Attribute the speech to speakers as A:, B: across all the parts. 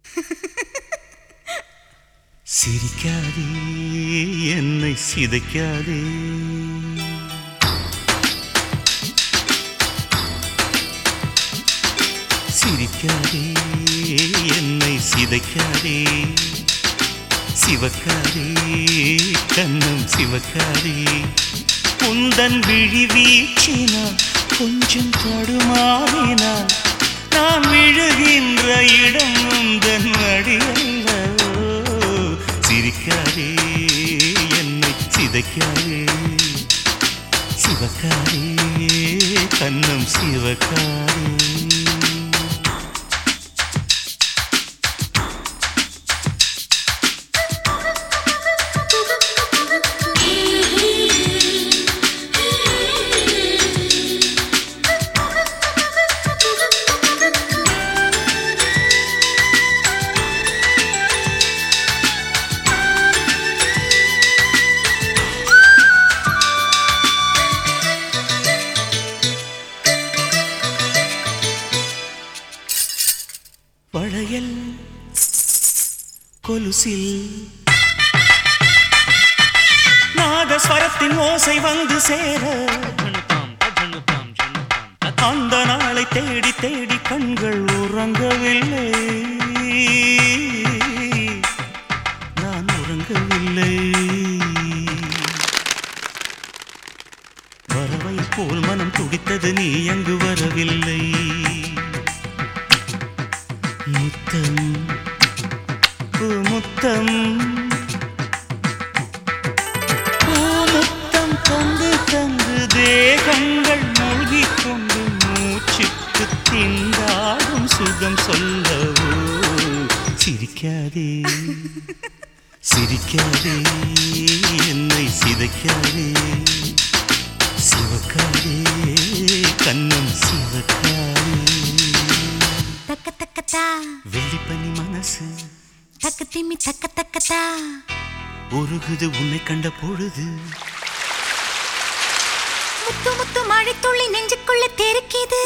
A: சிரிக்காதே என்னை சிதைக்காதே சிரிக்காதே என்னை சிதைக்காதே சிவக்காதே கண்ணம் சிவக்காதே உந்தன் விழி வீச்சினான் கொஞ்சம் தடுமாறினான் நான் விழுகின்ற இடம் உந்தன் அடியல்லவோ சிரிக்காதே என்னை சிதைக்காதே சிவக்காதே கண்ணம் சிவக்காதே வளையல் கொலுசில் நாதஸ்வரத்தின் ஓசை வந்து சேர அந்த நாளை தேடி தேடி கண்கள் உறங்கவில்லை நான் உறங்கவில்லை வரவை போல் மனம் துடித்தது நீ அங்கு வரவில்லை முத்தம் முத்தம் முத்தம் தந்து தந்து தேகங்கள் மூழ்கிக் கொண்டு மூச்சுக்கு திண்டாடும் சுகம் சொல்லவோ சிரிக்காதே சிரிக்காதே என்னை சிதைக்காதே சிவக்காதே கண்ணம் சிவக்காதே வெள்ளிப்பனி மனசு
B: தக்க திம்மி தக்க தக்கத்தா
A: உருகுது உன்னை கண்ட பொழுது
B: முத்து முத்து மழை துள்ளி நெஞ்சுக்குள்ள தெருக்கிது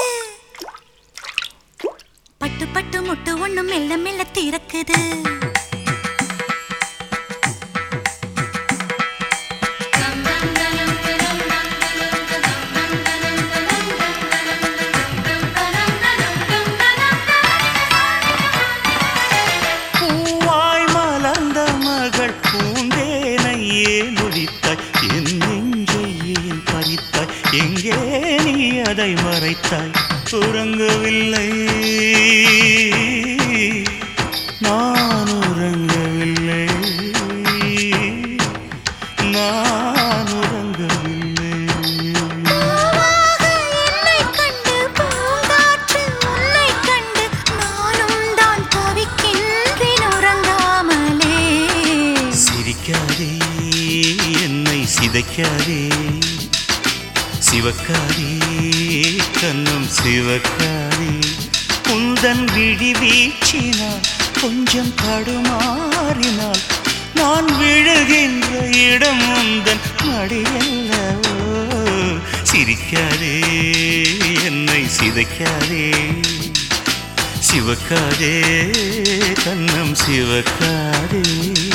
B: பட்டு பட்டு முட்டு ஒண்ணு மெல்ல மெல்ல திறக்குது
A: எங்கே நீ அதை மறைத்தாய் உறங்கவில்லை நான் உறங்கவில்லை நான் உறங்கவில்லை
B: என்னை கண்டு பூங்காற்று உன்னை கண்டு நானும் தான் தவிக்கின்றேன் உறங்காமலே
A: சிரிக்காதே என்னை சிதைக்காதே சிவக்காதே கண்ணம் சிவக்காதே உந்தன் விழி வீச்சினால் கொஞ்சம் தடுமாறினால் நான் விழுகின்ற இடம் உந்தன் மடியல்லவோ சிரிக்காதே என்னை சிதைக்காதே சிவக்காதே கண்ணம் சிவக்காதே